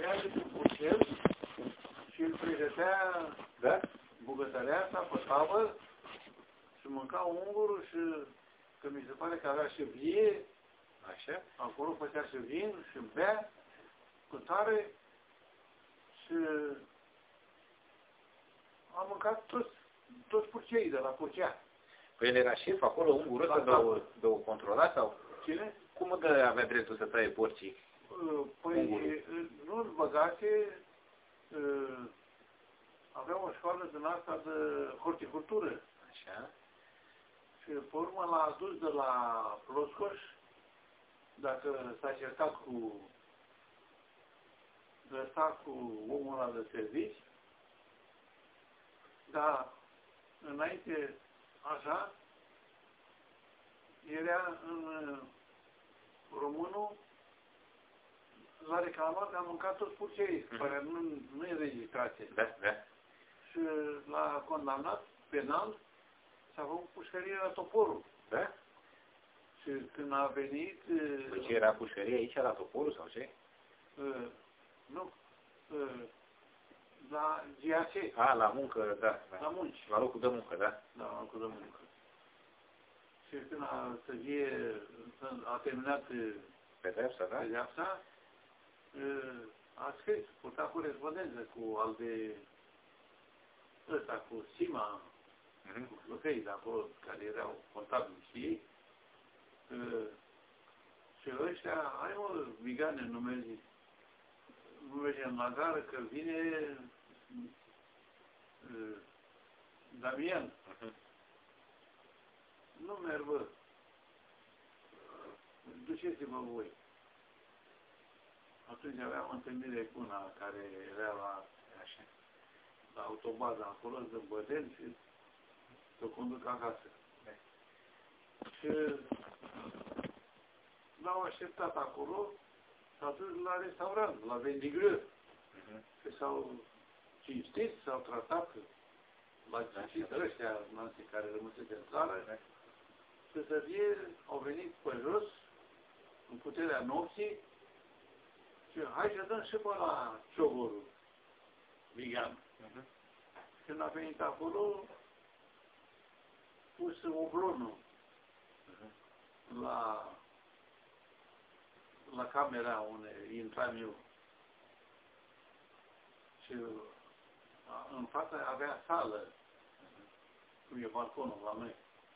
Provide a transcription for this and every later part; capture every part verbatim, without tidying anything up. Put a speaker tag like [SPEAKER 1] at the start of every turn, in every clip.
[SPEAKER 1] tăia de pe bucel și îl pregătea
[SPEAKER 2] Da?
[SPEAKER 1] bucătăreasa pe tavă și mânca ungurul și că mi se pare că avea și vie,
[SPEAKER 2] Așa?
[SPEAKER 1] acolo făcea și vin și bea cu tare și am mâncat toți, toți purceii de la Purcea.
[SPEAKER 2] Păi el era șef acolo, ungurul ăsta, de o, de o controla sau?
[SPEAKER 1] Cine?
[SPEAKER 2] Cum dă avea dreptul să taie porcii?
[SPEAKER 1] Păi nu-l băgase, avea o școală din asta de horticultură.
[SPEAKER 2] Așa?
[SPEAKER 1] Și pe urmă l-a adus de la Ploscoș, dacă s-a certat cu ăsta, cu omul ăla de servici, dar înainte, așa, era în românul, l-a reclamat că a mâncat toți purceii, mm-hmm. care nu, nu e registrație.
[SPEAKER 2] Da, da.
[SPEAKER 1] Și l-a condamnat penal s-a făcut pușcărie la Toporul.
[SPEAKER 2] Da?
[SPEAKER 1] Și când a venit...
[SPEAKER 2] Păi ce era pușcărie aici, la Toporul sau ce?
[SPEAKER 1] Uh, nu. Uh, la G A C.
[SPEAKER 2] A, la muncă, da, da.
[SPEAKER 1] La munci.
[SPEAKER 2] La locul de muncă, da.
[SPEAKER 1] Da, la locul de muncă. Și când a, să fie, a terminat
[SPEAKER 2] pedeapsa, da?
[SPEAKER 1] pedeapsa, uh, a scris, purta corespondență cu al de ăsta, cu Sima,
[SPEAKER 2] Mm-hmm.
[SPEAKER 1] cu flăcăii de acolo, care erau contabili și ei. Uh, și ăștia, hai mă, Vigane, nu mergi, nu mergi în la gară, că vine uh, Damian.
[SPEAKER 2] Mm-hmm.
[SPEAKER 1] Nu merg, bă. Duceți-vă voi. Atunci aveam întâlnire cu una care era la, așa, la autobaza acolo, de Băden, și să o conduc acasă. Și l-au așteptat acolo, s-a dus la restaurant, la Vendigreu. Uh-huh. Și s-au cinstit, s-au tratat la cinstit ăștia, nanții care rămăsese în țară, uh-huh. Și să fie, au venit pe jos, în puterea nopții, și hai să dăm și pe la ciogorul, Vigan. Uh-huh. Când a venit acolo, pus oblonul uh-huh. la, la camera unde intram eu. Și a, în față avea sală, uh-huh. Cum e balconul la noi.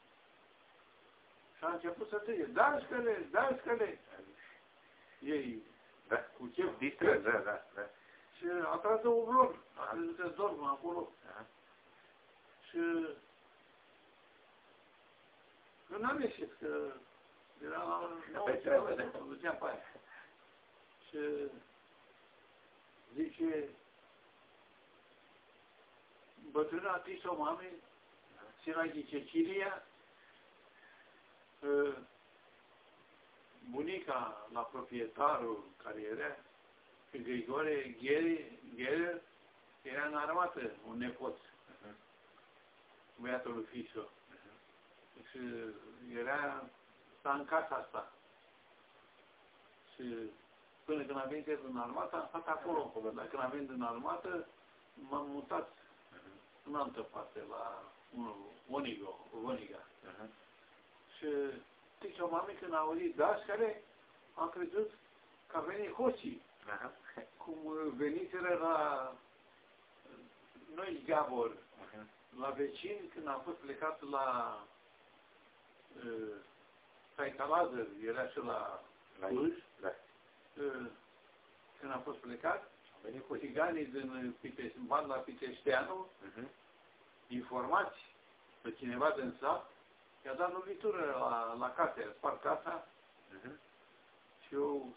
[SPEAKER 1] Și a început să trige, dați-că-le, dați-că-le. Ei,
[SPEAKER 2] da,
[SPEAKER 1] cu chef
[SPEAKER 2] distre, da, da, da.
[SPEAKER 1] Și a tras de oblon, a crezut că dorm acolo. Uh-huh. Și că n-am ieșit, că era la nouă kilometri, mă duceam pe aia. Și zice, bătrâna Tiso mame, Sirachi Cecilia, bunica la proprietarul care era, că Grigore Gherer, era în armată, un nepoț, uh-huh. Băiatul lui Fiso. Și era, sta în casa asta. Și până când am venit în armată, am stat acolo. Dar când am venit în armată, m-am mutat uh-huh. în altă parte, la Onigo, Oniga. Uh-huh. Și zice o mami, când a auzit dașcare, am crezut că a venit hoții. Uh-huh. Cum veniseră la noi Gabor, uh-huh. La vecini, când am fost plecat la Saitalazăr, era și la Cluj, da. Când am fost plecat, țiganii din banda Piteșteanu, uh-huh. Informați pe cineva din sat, i-a dat lovitură la, la casă, i-a spart casa, uh-huh. Și eu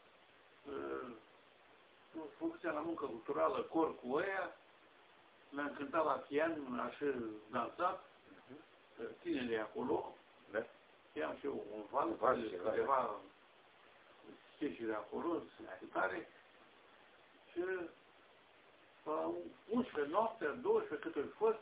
[SPEAKER 1] uh, făcusem la muncă culturală, cor cu ăia, mi-am cântat la pian, așa dansat, uh-huh. Tinerii acolo, da. I-am și eu un val, un val de câteva chestii de acolo, tare, și la unsprezece noaptea, douăsprezece cât a fost,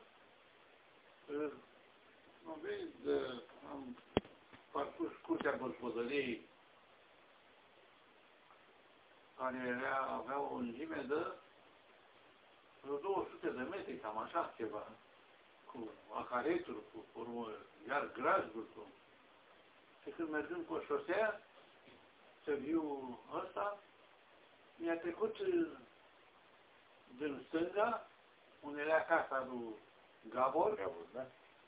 [SPEAKER 1] am venit, am parcurs curtea gospodăriei care era, avea o lungime de vreo două sute de metri, cam așa ceva, cu acareturi, cu urmă, iar grajuri, cu... Și când mergând pe șosea, să viu ăsta, mi-a trecut din stânga, unde era casa lui Gabor,
[SPEAKER 2] Gabor, da?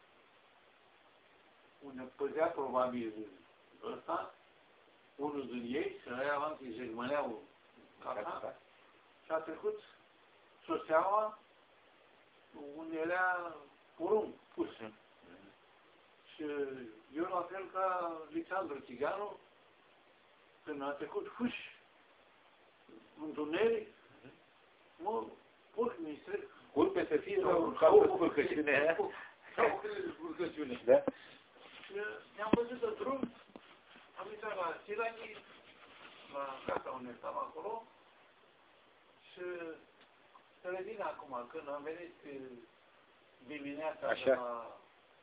[SPEAKER 1] unde păzea probabil ăsta, unul din ei, și ăia avanti jegmăneau casa, și a trecut șoseaua unde era porumb pus. Mm. Și eu, la fel ca Alexandru Țiganu, când a trecut huș, întuneric, mă, urc, mi strec.
[SPEAKER 2] Culpe să fie sau ca o culcăciune.
[SPEAKER 1] Sau o culcăciune.
[SPEAKER 2] Da?
[SPEAKER 1] Și ne-am văzut de drum, am intrat la Sirachii, la casa unde stăm acolo, și să revin acum, când am venit dimineața de la,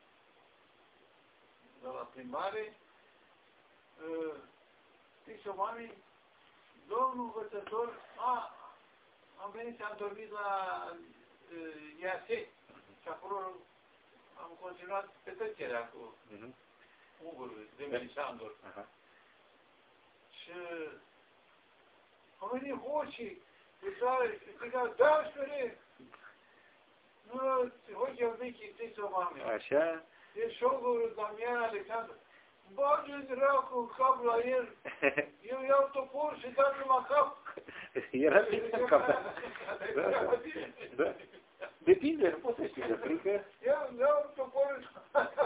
[SPEAKER 1] de la plimbare, zice o mami, domnul învățător, a, am venit și am dormit la uh, I A S și acolo am continuat petrecerea cu uh-huh. ungurul de Melisandor. Uh-huh. Și am venit hoșii, și strigau, da, șpere! Nu, hoșii au venit chitiți-o, mami.
[SPEAKER 2] Așa?
[SPEAKER 1] E șogorul Damian Alexandru. Bage dracu cap la el, eu iau topor și dau la cap.
[SPEAKER 2] Era bine în cap. Da, da. Depinde, nu poți să știi de frică.
[SPEAKER 1] Eu iau topor